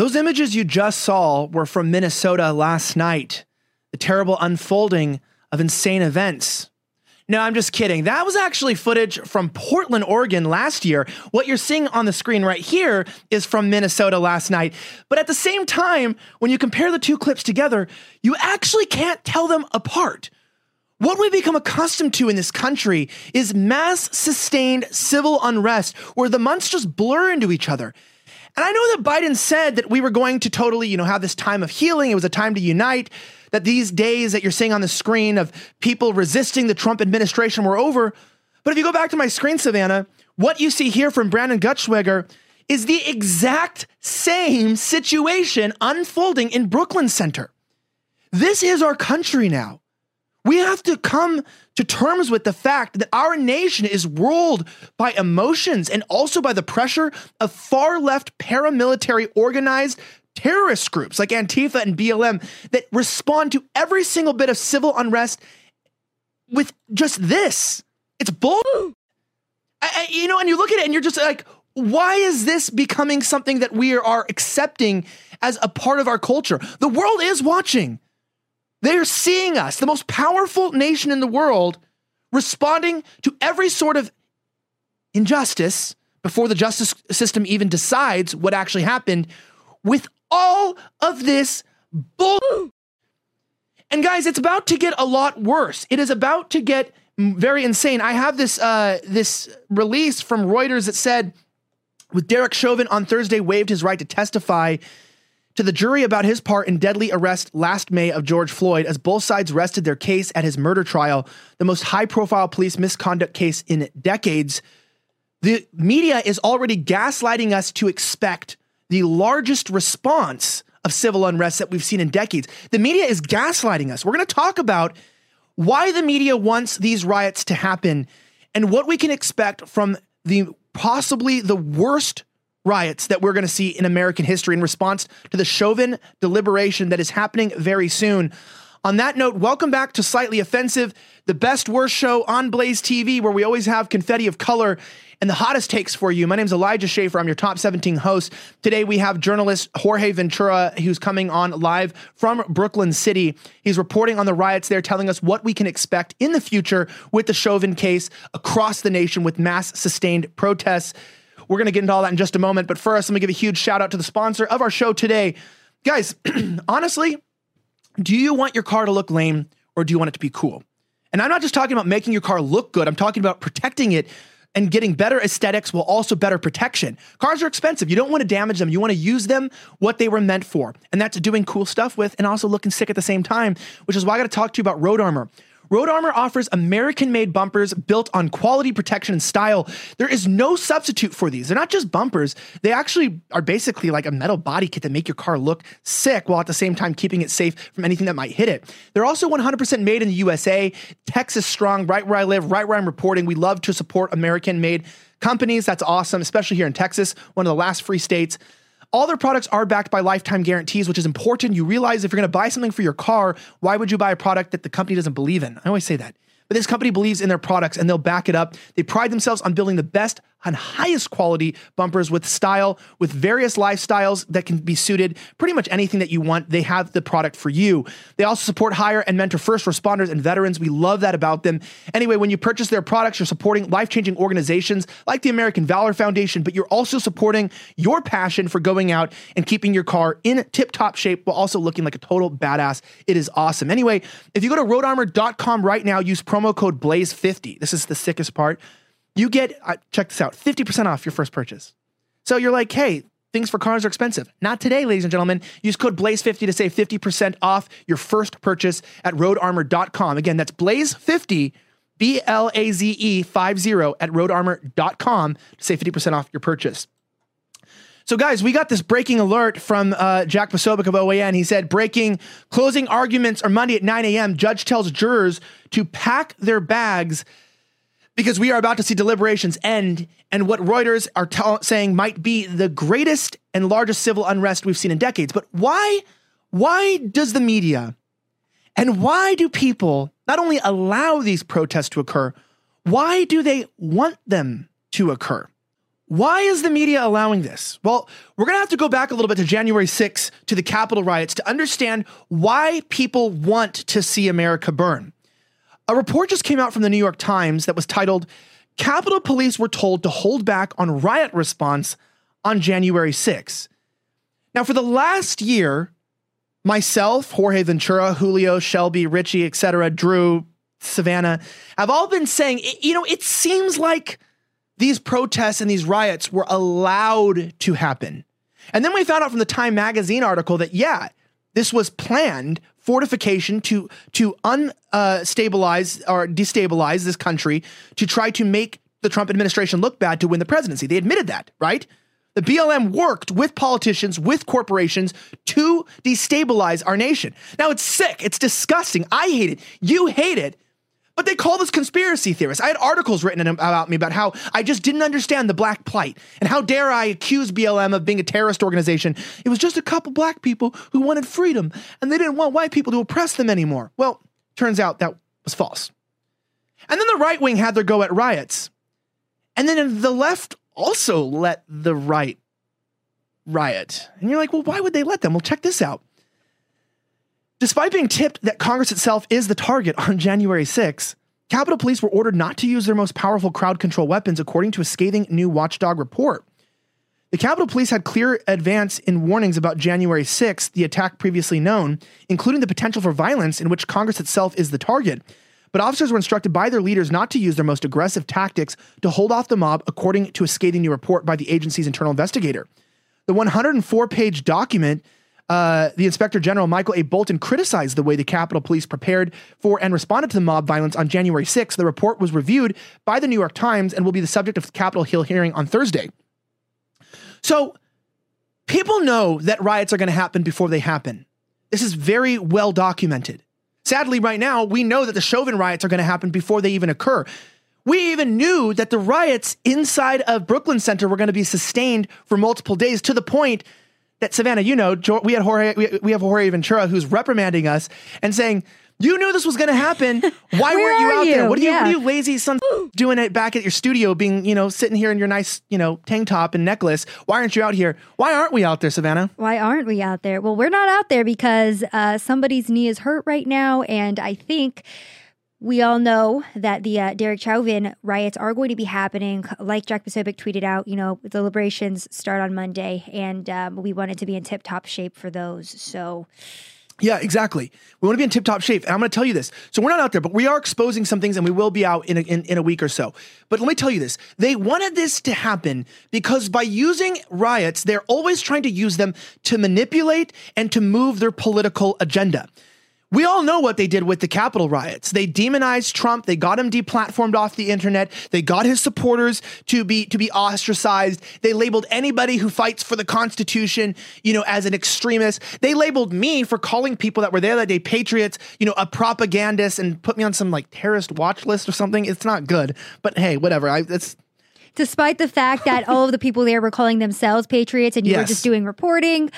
Those images you just saw were from Minnesota last night. The terrible unfolding of insane events. No, I'm just kidding. That was actually footage from Portland, Oregon last year. What you're seeing on the screen right here is from Minnesota last night. But at the same time, when you compare the two clips together, you actually can't tell them apart. What we've become accustomed to in this country is mass sustained civil unrest where the months just blur into each other. And I know that Biden said that we were going to totally, have this time of healing. It was a time to unite, that these days that you're seeing on the screen of people resisting the Trump administration were over. But if you go back to my screen, Savannah, what you see here from Brandon Gutschweger is the exact same situation unfolding in Brooklyn Center. This is our country now. We have to come to terms with the fact that our nation is ruled by emotions and also by the pressure of far left paramilitary organized terrorist groups like Antifa and BLM that respond to every single bit of civil unrest with just this. It's bull. And you look at it and you're just like, why is this becoming something that we are accepting as a part of our culture? The world is watching. They're seeing us, the most powerful nation in the world, responding to every sort of injustice before the justice system even decides what actually happened with all of this bull. And guys, it's about to get a lot worse. It is about to get very insane. I have this release from Reuters that said, with Derek Chauvin on Thursday waived his right to testify to the jury about his part in deadly arrest last May of George Floyd as both sides rested their case at his murder trial, the most high-profile police misconduct case in decades. The media is already gaslighting us to expect the largest response of civil unrest that we've seen in decades. The media is gaslighting us. We're going to talk about why the media wants these riots to happen and what we can expect from the possibly the worst riots that we're going to see in American history in response to the Chauvin deliberation that is happening very soon. On that note, welcome back to Slightly Offensive, the best worst show on Blaze TV, where we always have confetti of color and the hottest takes for you. My name is Elijah Schaefer. I'm your top 17 host. Today we have journalist Jorge Ventura, who's coming on live from Brooklyn City. He's reporting on the riots there, telling us what we can expect in the future with the Chauvin case across the nation with mass sustained protests. We're going to get into all that in just a moment. But first, let me give a huge shout out to the sponsor of our show today. Guys, honestly, do you want your car to look lame or do you want it to be cool? And I'm not just talking about making your car look good. I'm talking about protecting it and getting better aesthetics while also better protection. Cars are expensive. You don't want to damage them. You want to use them what they were meant for. And that's doing cool stuff with and also looking sick at the same time, which is why I got to talk to you about Road Armor. Road Armor offers American-made bumpers built on quality, protection, and style. There is no substitute for these. They're not just bumpers. They actually are basically like a metal body kit that make your car look sick while at the same time keeping it safe from anything that might hit it. They're also 100% made in the USA, Texas strong, right where I live, right where I'm reporting. We love to support American-made companies. That's awesome, especially here in Texas, one of the last free states. All their products are backed by lifetime guarantees, which is important. You realize if you're going to buy something for your car, why would you buy a product that the company doesn't believe in? I always say that. But this company believes in their products and they'll back it up. They pride themselves on building the best and highest quality bumpers with style, with various lifestyles that can be suited pretty much anything that you want. They have the product for you. They also support, hire, and mentor first responders and veterans. We love that about them. Anyway, when you purchase their products, you're supporting life-changing organizations like the American Valor Foundation, but you're also supporting your passion for going out and keeping your car in tip-top shape while also looking like a total badass. It is awesome. Anyway, if you go to roadarmor.com right now, use promo code BLAZE50. This is the sickest part. You get, check this out, 50% off your first purchase. So you're like, hey, things for cars are expensive. Not today, ladies and gentlemen. Use code BLAZE50 to save 50% off your first purchase at roadarmor.com. Again, that's BLAZE50, BLAZE50 at roadarmor.com to save 50% off your purchase. So guys, we got this breaking alert from Jack Posobiec of OAN. He said, breaking, closing arguments are Monday at 9 a.m. Judge tells jurors to pack their bags because we are about to see deliberations end and what Reuters are saying might be the greatest and largest civil unrest we've seen in decades. But why does the media and why do people not only allow these protests to occur, why do they want them to occur? Why is the media allowing this? Well, we're going to have to go back a little bit to January 6th, to the Capitol riots, to understand why people want to see America burn. A report just came out from the New York Times that was titled, "Capitol Police were told to hold back on riot response on January 6th. Now, for the last year, myself, Jorge Ventura, Julio, Shelby, Richie, etc., Drew, Savannah, have all been saying, it seems like these protests and these riots were allowed to happen. And then we found out from the Time magazine article that, this was planned fortification to unstabilize or destabilize this country to try to make the Trump administration look bad to win the presidency. They admitted that, right? The BLM worked with politicians, with corporations to destabilize our nation. Now, it's sick. It's disgusting. I hate it. You hate it. But they call this conspiracy theorists. I had articles written about me about how I just didn't understand the black plight. And how dare I accuse BLM of being a terrorist organization. It was just a couple black people who wanted freedom. And they didn't want white people to oppress them anymore. Well, turns out that was false. And then the right wing had their go at riots. And then the left also let the right riot. And you're like, well, why would they let them? Well, check this out. Despite being tipped that Congress itself is the target on January 6th, Capitol Police were ordered not to use their most powerful crowd control weapons, according to a scathing new Watchdog report. The Capitol Police had clear advance in warnings about January 6th, the attack previously known, including the potential for violence in which Congress itself is the target. But officers were instructed by their leaders not to use their most aggressive tactics to hold off the mob, according to a scathing new report by the agency's internal investigator. The 104-page document, the Inspector General Michael A. Bolton criticized the way the Capitol Police prepared for and responded to the mob violence on January 6th. The report was reviewed by the New York Times and will be the subject of the Capitol Hill hearing on Thursday. So people know that riots are going to happen before they happen. This is very well documented. Sadly, right now, we know that the Chauvin riots are going to happen before they even occur. We even knew that the riots inside of Brooklyn Center were going to be sustained for multiple days, to the point that, Savannah, we have Jorge Ventura, who's reprimanding us and saying, you knew this was going to happen. Why weren't you out there? What are you lazy son doing it back at your studio, being, sitting here in your nice, tank top and necklace? Why aren't you out here? Why aren't we out there, Savannah? Why aren't we out there? Well, we're not out there because somebody's knee is hurt right now. And I think we all know that the Derek Chauvin riots are going to be happening. Like Jack Posobiec tweeted out, the deliberations start on Monday, and we wanted to be in tip-top shape for those. So... yeah, exactly. We want to be in tip-top shape. And I'm going to tell you this. So we're not out there, but we are exposing some things, and we will be out in a week or so. But let me tell you this. They wanted this to happen because by using riots, they're always trying to use them to manipulate and to move their political agenda. We all know what they did with the Capitol riots. They demonized Trump. They got him deplatformed off the internet. They got his supporters to be ostracized. They labeled anybody who fights for the Constitution, as an extremist. They labeled me for calling people that were there that day patriots, a propagandist, and put me on some terrorist watch list or something. It's not good, but hey, whatever. Despite the fact that all of the people there were calling themselves patriots and you were just doing reporting,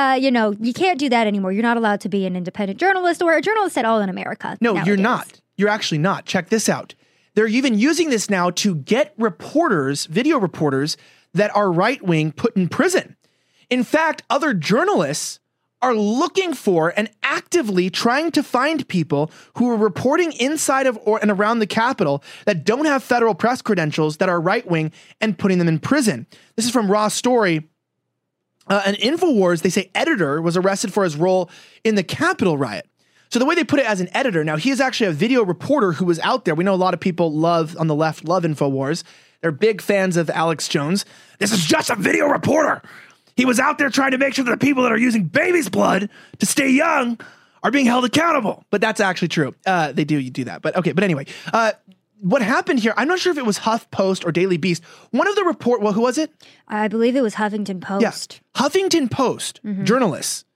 you can't do that anymore. You're not allowed to be an independent journalist or a journalist at all in America. No, nowadays. You're not. You're actually not. Check this out. They're even using this now to get reporters, video reporters that are right-wing, put in prison. In fact, other journalists are looking for and actively trying to find people who are reporting inside of and around the Capitol that don't have federal press credentials, that are right-wing, and putting them in prison. This is from Raw Story. An InfoWars, they say, editor was arrested for his role in the Capitol riot. So the way they put it as an editor, now he is actually a video reporter who was out there. We know a lot of people on the left love InfoWars. They're big fans of Alex Jones. This is just a video reporter. He was out there trying to make sure that the people that are using baby's blood to stay young are being held accountable. But that's actually true. You do that. But okay. But anyway, what happened here, I'm not sure if it was HuffPost or Daily Beast. One of the who was it? I believe it was Huffington Post. Yeah. Huffington Post journalists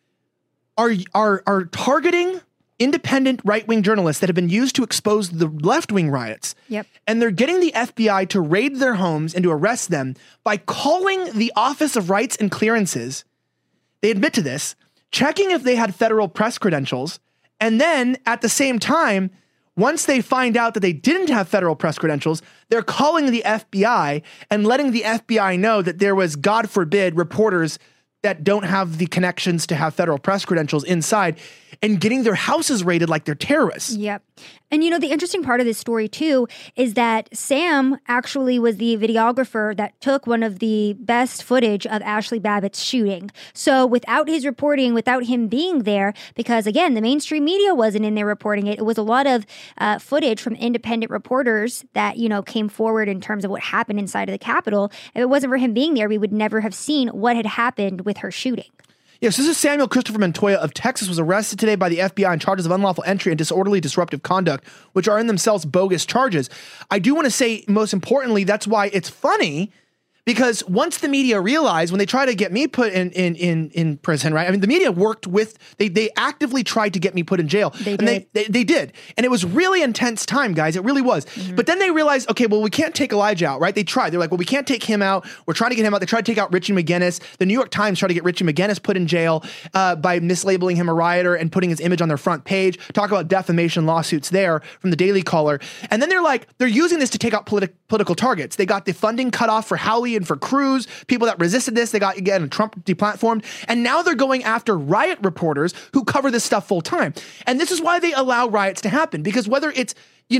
are targeting independent right-wing journalists that have been used to expose the left-wing riots. Yep. And they're getting the FBI to raid their homes and to arrest them by calling the Office of Rights and Clearances. They admit to this, checking if they had federal press credentials, and then at the same time Once they find out that they didn't have federal press credentials, they're calling the FBI and letting the FBI know that there was, God forbid, reporters that don't have the connections to have federal press credentials inside, and getting their houses raided like they're terrorists. Yep. And you know, the interesting part of this story too is that Sam actually was the videographer that took one of the best footage of Ashley Babbitt's shooting. So without his reporting, without him being there, because again, the mainstream media wasn't in there reporting it, it was a lot of footage from independent reporters that, you know, came forward in terms of what happened inside of the Capitol. If it wasn't for him being there, we would never have seen what had happened with her shooting. Yes, this is Samuel Christopher Montoya of Texas, was arrested today by the FBI on charges of unlawful entry and disorderly disruptive conduct, which are in themselves bogus charges. I do want to say, most importantly, that's why it's funny, because once the media realized, when they try to get me put in prison, right? I mean, the media worked with, they actively tried to get me put in jail. They did. And it was really intense time, guys. It really was. Mm-hmm. But then they realized, okay, well, we can't take Elijah out, right? They tried. They're like, well, we can't take him out. We're trying to get him out. They tried to take out Richie McGinnis. The New York Times tried to get Richie McGinnis put in jail by mislabeling him a rioter and putting his image on their front page. Talk about defamation lawsuits there from the Daily Caller. And then they're using this to take out political targets. They got the funding cut off for Howley and for Cruz, people that resisted this. They got, again, Trump deplatformed. And now they're going after riot reporters who cover this stuff full time. And this is why they allow riots to happen, because whether it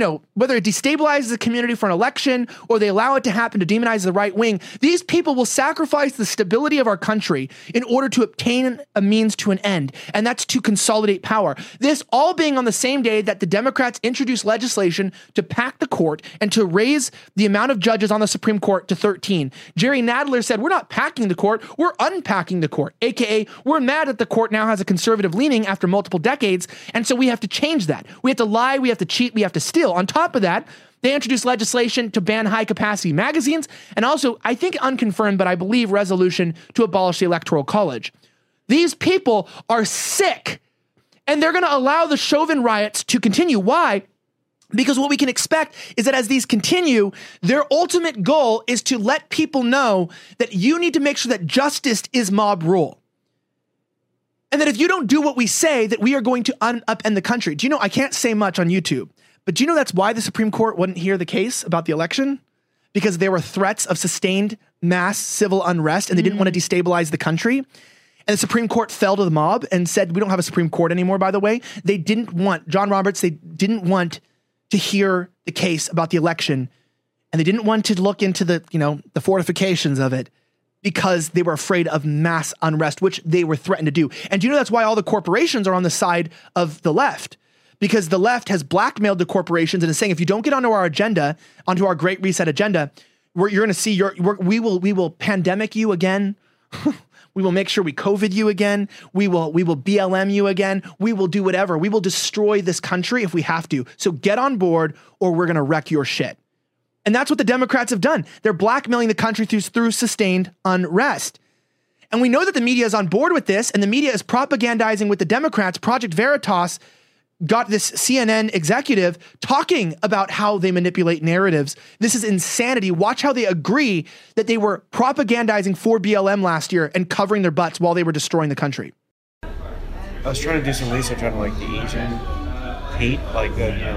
destabilizes the community for an election or they allow it to happen to demonize the right wing, these people will sacrifice the stability of our country in order to obtain a means to an end, and that's to consolidate power. This all being on the same day that the Democrats introduced legislation to pack the court and to raise the amount of judges on the Supreme Court to 13. Jerry Nadler said, we're not packing the court, we're unpacking the court, aka we're mad that the court now has a conservative leaning after multiple decades, and so we have to change that. We have to lie, we have to cheat, we have to steal. On top of that, they introduced legislation to ban high-capacity magazines, and also, I think unconfirmed, but I believe resolution to abolish the Electoral College. These people are sick, and they're going to allow the Chauvin riots to continue. Why? Because what we can expect is that as these continue, their ultimate goal is to let people know that you need to make sure that justice is mob rule. And that if you don't do what we say, that we are going to upend the country. Do you know, I can't say much on YouTube, but do you know that's why the Supreme Court wouldn't hear the case about the election? Because there were threats of sustained mass civil unrest and they didn't want to destabilize the country. And the Supreme Court fell to the mob and said, we don't have a Supreme Court anymore, by the way. They didn't want, John Roberts, they didn't want to hear the case about the election. And they didn't want to look into the fortifications of it because they were afraid of mass unrest, which they were threatened to do. And do you know that's why all the corporations are on the side of the left? Because the left has blackmailed the corporations and is saying, if you don't get onto our agenda, onto our Great Reset agenda, you're going to see we will pandemic you again. We will make sure we COVID you again. We will BLM you again. We will do whatever. We will destroy this country if we have to. So get on board or we're going to wreck your shit. And that's what the Democrats have done. They're blackmailing the country through sustained unrest. And we know that the media is on board with this, and the media is propagandizing with the Democrats. Project Veritas got this CNN executive talking about how they manipulate narratives. This is insanity. Watch how they agree that they were propagandizing for BLM last year and covering their butts while they were destroying the country. I was trying to do some research on like the Asian hate, like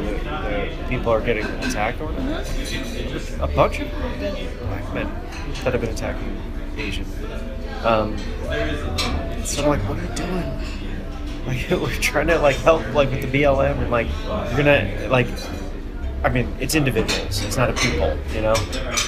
the people are getting attacked or whatever. A bunch of black men that have been attacking Asian. So I'm like, what are you doing? Like, we're trying to like help like with the BLM and like we're gonna like, I mean, it's individuals, it's not a people, you know.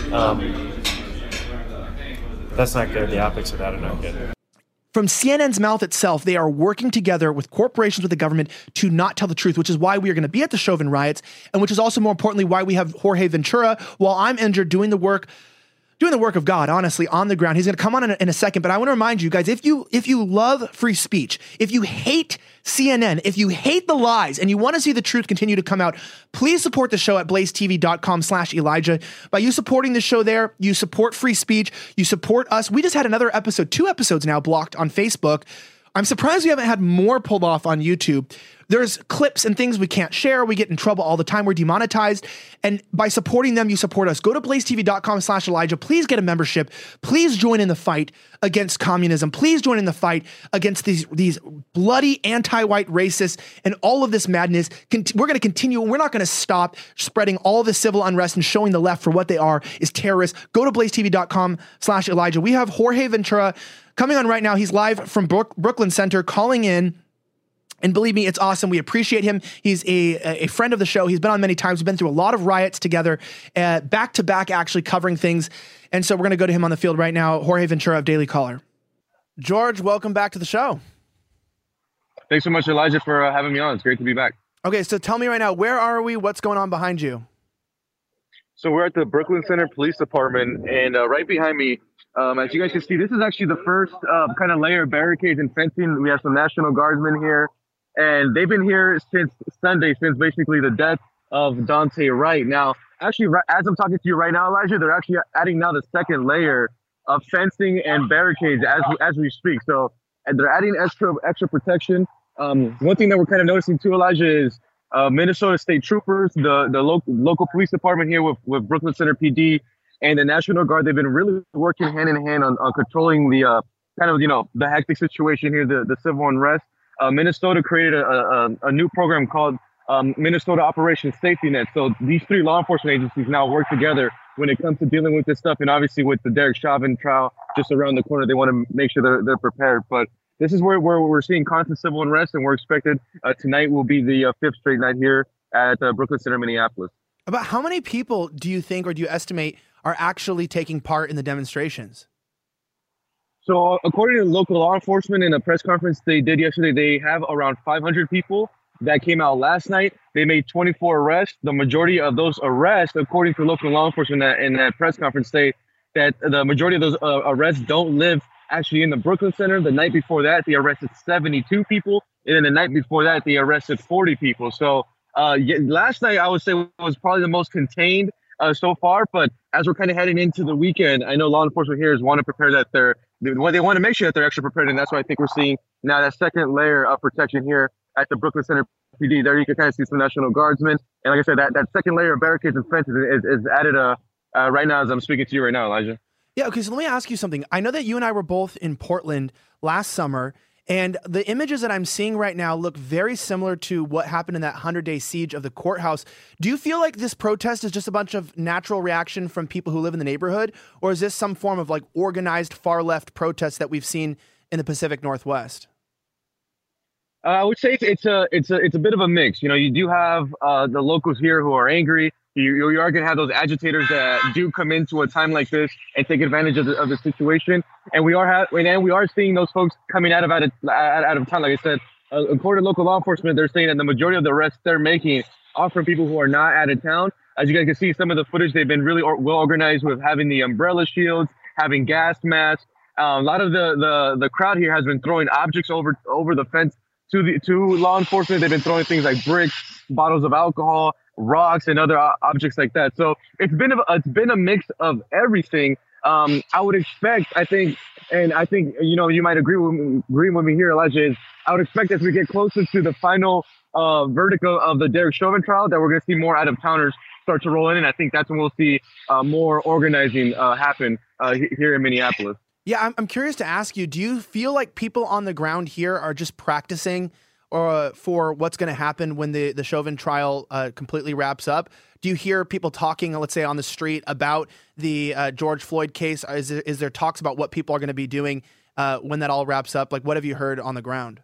That's not good. The optics of that are not good. From CNN's mouth itself, they are working together with corporations, with the government to not tell the truth, which is why we are going to be at the Chauvin riots, and which is also more importantly why we have Jorge Ventura while I'm injured doing the work of God, honestly, on the ground. He's going to come on in a second, but I want to remind you guys, if you love free speech, if you hate CNN, if you hate the lies and you want to see the truth continue to come out, please support the show at blazetv.com/Elijah. By you supporting the show there, you support free speech, you support us. We just had another episode, 2 episodes now blocked on Facebook. I'm surprised we haven't had more pulled off on YouTube. there's clips and things we can't share. We get in trouble all the time. We're demonetized. And by supporting them, you support us. Go to blazetv.com/Elijah. Please get a membership. Please join in the fight against communism. Please join in the fight against these bloody anti-white racists and all of this madness. We're going to continue. We're not going to stop spreading all the civil unrest and showing the left for what they are, is terrorists. Go to blazetv.com/Elijah. We have Jorge Ventura coming on right now. He's live from Brooklyn Center calling in. And believe me, it's awesome. We appreciate him. He's a friend of the show. He's been on many times. We've been through a lot of riots together, back to back, actually covering things. And so we're going to go to him on the field right now. Jorge Ventura of Daily Caller. George, welcome back to the show. Thanks so much, Elijah, for having me on. It's great to be back. Okay, so tell me right now, where are we? What's going on behind you? So we're at the Brooklyn Center Police Department, and right behind me, as you guys can see, this is actually the first kind of layer of barricades and fencing. We have some National Guardsmen here. And they've been here since Sunday, since basically the death of Daunte Wright. Now, actually, as I'm talking to you right now, Elijah, they're actually adding now the second layer of fencing and barricades as we speak. So and they're adding extra protection. One thing that we're kind of noticing too, Elijah, is Minnesota State Troopers, the local police department here with Brooklyn Center PD and the National Guard. They've been really working hand in hand on controlling the kind of, the hectic situation here, the civil unrest. Minnesota created a new program called Minnesota Operation Safety Net. So these three law enforcement agencies now work together when it comes to dealing with this stuff. And obviously with the Derek Chauvin trial just around the corner, they want to make sure they're prepared. But this is where we're seeing constant civil unrest, and we're expected tonight will be the fifth straight night here at Brooklyn Center, Minneapolis. About how many people do you think, or do you estimate, are actually taking part in the demonstrations? So according to local law enforcement in a press conference they did yesterday, they have around 500 people that came out last night. They made 24 arrests. The majority of those arrests, according to local law enforcement in that press conference, say that the majority of those arrests don't live actually in the Brooklyn Center. The night before that, they arrested 72 people. And then the night before that, they arrested 40 people. So last night, I would say, was probably the most contained so far. But as we're kind of heading into the weekend, I know law enforcement here want to prepare that they want to make sure that they're extra prepared. And that's why I think we're seeing now that second layer of protection here at the Brooklyn Center PD. There you can kind of see some National Guardsmen. And like I said, that second layer of barricades and fences is added right now as I'm speaking to you right now, Elijah. Yeah, okay, so let me ask you something. I know that you and I were both in Portland last summer, and the images that I'm seeing right now look very similar to what happened in that 100-day siege of the courthouse. Do you feel like this protest is just a bunch of natural reaction from people who live in the neighborhood, or is this some form of like organized far-left protest that we've seen in the Pacific Northwest? I would say it's a bit of a mix. You do have the locals here who are angry. You are going to have those agitators that do come into a time like this and take advantage of the situation. And we are seeing those folks coming out of town. Like I said, according to local law enforcement, they're saying that the majority of the arrests they're making are from people who are not out of town. As you guys can see, some of the footage, they've been really well organized with having the umbrella shields, having gas masks. A lot of the crowd here has been throwing objects over the fence to law enforcement. They've been throwing things like bricks, bottles of alcohol, rocks, and other objects like that. So it's been a mix of everything. I would expect, I think you might agree with me here, Elijah, is I would expect as we get closer to the final verdict of the Derek Chauvin trial that we're going to see more out-of-towners start to roll in, and I think that's when we'll see more organizing happen here in Minneapolis. Yeah, I'm curious to ask you, do you feel like people on the ground here are just practicing for what's going to happen when the Chauvin trial completely wraps up? Do you hear people talking, let's say, on the street about the George Floyd case? Is there talks about what people are going to be doing when that all wraps up? Like, what have you heard on the ground?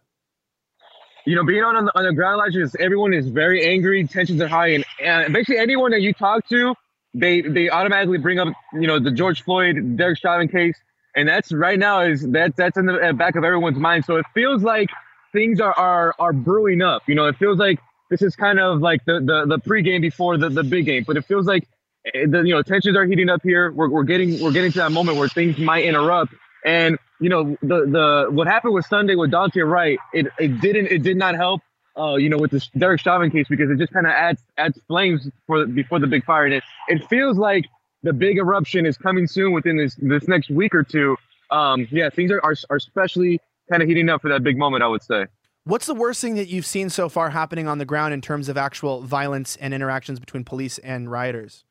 Being on the ground, Elijah, everyone is very angry. Tensions are high, and basically anyone that you talk to, they automatically bring up, the George Floyd, Derek Chauvin case. And that's right now that's in the back of everyone's mind. So it feels like things are brewing up. It feels like this is kind of like the pregame before the big game. But it feels like tensions are heating up here. We're getting to that moment where things might interrupt. And the what happened with Sunday with Daunte Wright, it did not help. With this Derek Chauvin case, because it just kind of adds flames before the big fire. And it feels like the big eruption is coming soon within this next week or two. Things are especially kind of heating up for that big moment, I would say. What's the worst thing that you've seen so far happening on the ground in terms of actual violence and interactions between police and rioters?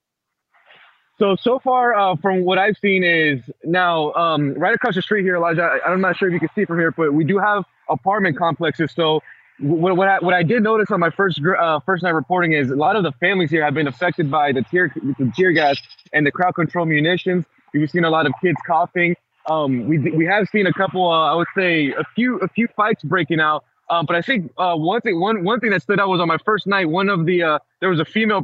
So far, from what I've seen is now right across the street here, Elijah. I'm not sure if you can see from here, but we do have apartment complexes. So what I did notice on my first night reporting is a lot of the families here have been affected by the tear gas and the crowd control munitions. We've seen a lot of kids coughing. We have seen a couple, I would say a few fights breaking out. But I think one thing that stood out was on my first night, there was a female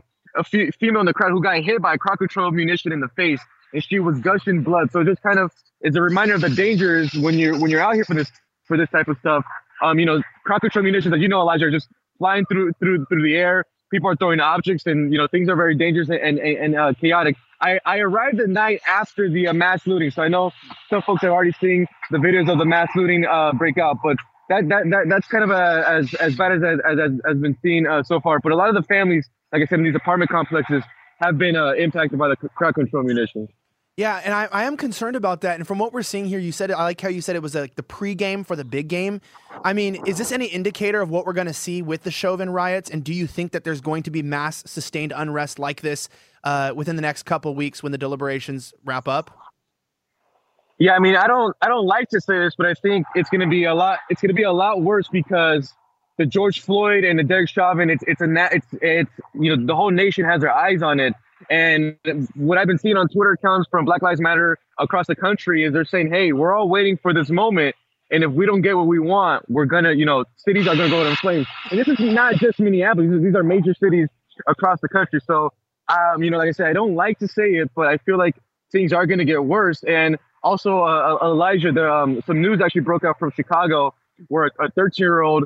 in the crowd who got hit by a crowd control munition in the face, and she was gushing blood. So it just kind of is a reminder of the dangers when you're out here for this type of stuff. Crowd control munitions, as you know, Elijah, are just flying through the air. People are throwing objects, and things are very dangerous and chaotic. I arrived the night after the mass looting, so I know some folks have already seen the videos of the mass looting break out, but that's kind of as bad as been seen so far. But a lot of the families, like I said, in these apartment complexes have been impacted by the crowd control munitions. Yeah, and I am concerned about that. And from what we're seeing here, I like how you said it was like the pregame for the big game. I mean, is this any indicator of what we're going to see with the Chauvin riots? And do you think that there's going to be mass sustained unrest like this within the next couple of weeks when the deliberations wrap up? Yeah, I mean, I don't like to say this, but I think it's going to be a lot worse because the George Floyd and the Derek Chauvin, it's the whole nation has their eyes on it. And what I've been seeing on Twitter accounts from Black Lives Matter across the country is they're saying, hey, we're all waiting for this moment. And if we don't get what we want, we're going to, cities are going to go in flames. And this is not just Minneapolis. These are major cities across the country. So, like I said, I don't like to say it, but I feel like things are going to get worse. And also, Elijah, some news actually broke out from Chicago where a 13-year-old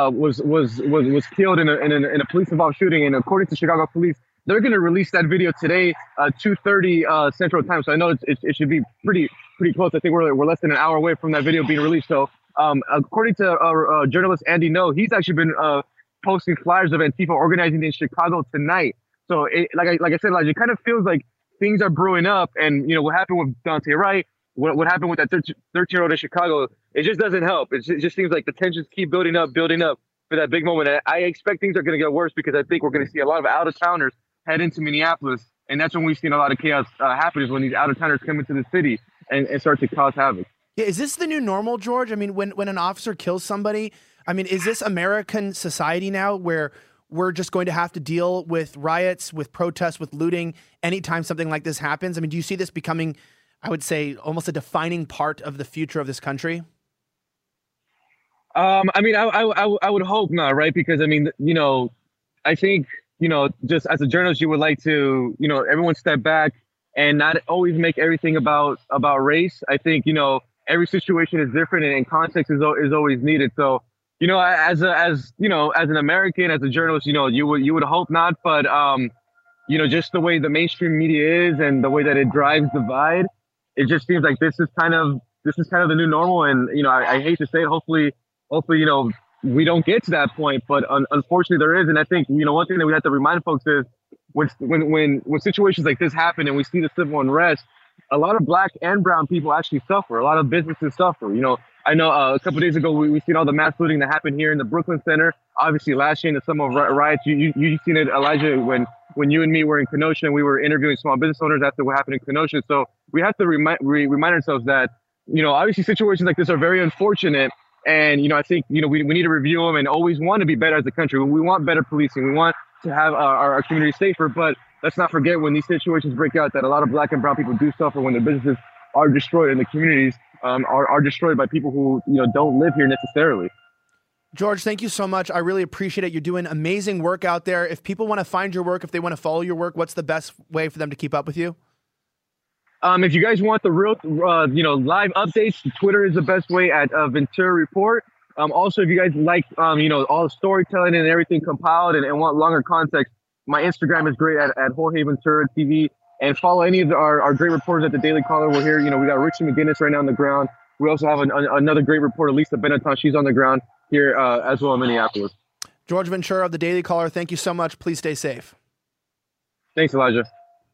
was killed in a police-involved shooting. And according to Chicago police, they're going to release that video today, 2:30 Central Time. So I know it should be pretty close. I think we're less than an hour away from that video being released. So according to journalist Andy No, he's actually been posting flyers of Antifa organizing in Chicago tonight. So like I said, Elijah, it kind of feels like things are brewing up. And what happened with Daunte Wright, what happened with that 13-year-old in Chicago, it just doesn't help. It just seems like the tensions keep building up for that big moment. And I expect things are going to get worse because I think we're going to see a lot of out-of-towners head into Minneapolis, and that's when we've seen a lot of chaos happen, is when these out-of-towners come into the city and start to cause havoc. Yeah, is this the new normal, George? I mean, when an officer kills somebody, I mean, is this American society now where we're just going to have to deal with riots, with protests, with looting anytime something like this happens? I mean, do you see this becoming, I would say, almost a defining part of the future of this country? I mean, I would hope not, right? Because, I mean, I think, just as a journalist, you would like to, everyone step back and not always make everything about race. I think, every situation is different and context is always needed. So, as an American, as a journalist, you would hope not. But, just the way the mainstream media is and the way that it drives divide, it just seems like this is kind of the new normal. And, I hate to say it, hopefully, we don't get to that point, but unfortunately there is. And I think, one thing that we have to remind folks is when situations like this happen and we see the civil unrest, a lot of Black and brown people actually suffer. A lot of businesses suffer. I know a couple of days ago, we seen all the mass looting that happened here in the Brooklyn Center. Obviously last year in the summer riots, you seen it, Elijah, when you and me were in Kenosha and we were interviewing small business owners after what happened in Kenosha. So we have to remind ourselves that, obviously situations like this are very unfortunate. And, I think, we need to review them and always want to be better as a country. We want better policing. We want to have our community safer. But let's not forget when these situations break out that a lot of Black and brown people do suffer when their businesses are destroyed and the communities are destroyed by people who, don't live here necessarily. George, thank you so much. I really appreciate it. You're doing amazing work out there. If people want to find your work, if they want to follow your work, what's the best way for them to keep up with you? If you guys want the real, live updates, Twitter is the best way at Ventura Report. Also, if you guys like, all the storytelling and everything compiled and want longer context, my Instagram is great at Jorge Ventura TV. And follow any of our great reporters at the Daily Caller. We're here. We got Richie McGinnis right now on the ground. We also have another great reporter, Lisa Benetton. She's on the ground here as well in Minneapolis. George Ventura of the Daily Caller, thank you so much. Please stay safe. Thanks, Elijah.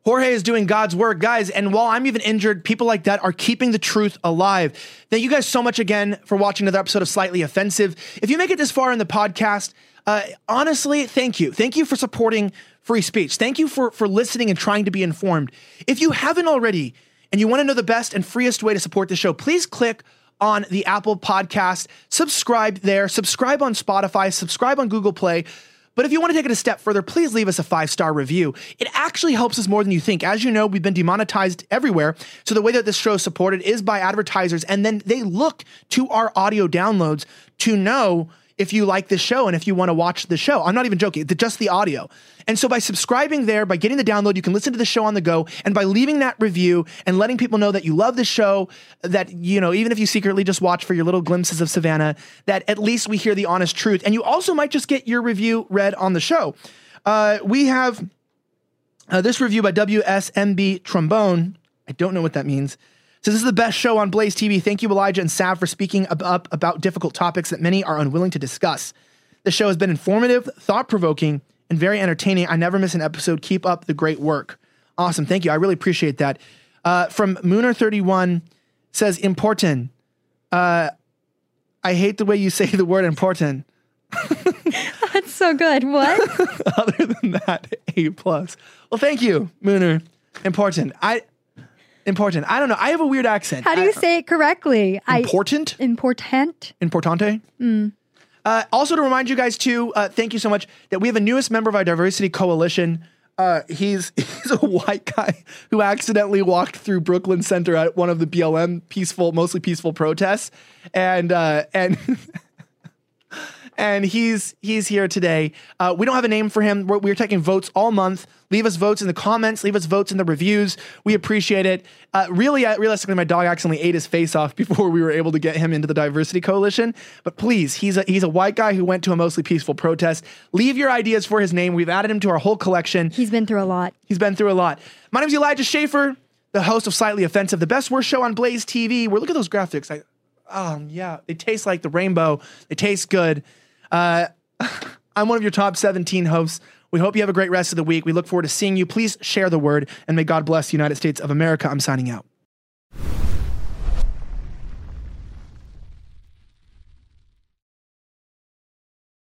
Jorge is doing God's work, guys. And while I'm even injured, people like that are keeping the truth alive. Thank you guys so much again for watching another episode of Slightly Offensive. If you make it this far in the podcast, honestly, thank you. Thank you for supporting free speech. Thank you for listening and trying to be informed. If you haven't already and you want to know the best and freest way to support the show, please click on the Apple Podcast, subscribe there, subscribe on Spotify, subscribe on Google Play. But if you want to take it a step further, please leave us a 5-star review. It actually helps us more than you think. As you know, we've been demonetized everywhere. So the way that this show is supported is by advertisers, and then they look to our audio downloads to know if you like this show and if you want to watch the show. I'm not even joking, just the audio. And so by subscribing there, by getting the download, you can listen to the show on the go. And by leaving that review and letting people know that you love the show, that, you know, even if you secretly just watch for your little glimpses of Savannah, that at least we hear the honest truth. And you also might just get your review read on the show. We have this review by WSMB Trombone. I don't know what that means. So this is the best show on Blaze TV. Thank you, Elijah and Sav, for speaking up about difficult topics that many are unwilling to discuss. The show has been informative, thought-provoking, and very entertaining. I never miss an episode. Keep up the great work. Awesome. Thank you. I really appreciate that. From Mooner31 says, important. I hate the way you say the word important. That's so good. What? Other than that, A+. Well, thank you, Mooner. Important. Important. I don't know. I have a weird accent. How do you say it correctly? Important? Importante? Importante? Also to remind you guys too, thank you so much, that we have a newest member of our diversity coalition. He's a white guy who accidentally walked through Brooklyn Center at one of the BLM mostly peaceful protests. And he's here today. We don't have a name for him. We're taking votes all month. Leave us votes in the comments. Leave us votes in the reviews. We appreciate it. Realistically, my dog accidentally ate his face off before we were able to get him into the diversity coalition. But please, he's a white guy who went to a mostly peaceful protest. Leave your ideas for his name. We've added him to our whole collection. He's been through a lot. My name's Elijah Schaefer, the host of Slightly Offensive, the best worst show on Blaze TV. Look at those graphics. Yeah, they taste like the rainbow. They taste good. I'm one of your top 17 hosts. We hope you have a great rest of the week. We look forward to seeing you. Please share the word, and may God bless the United States of America. I'm signing out.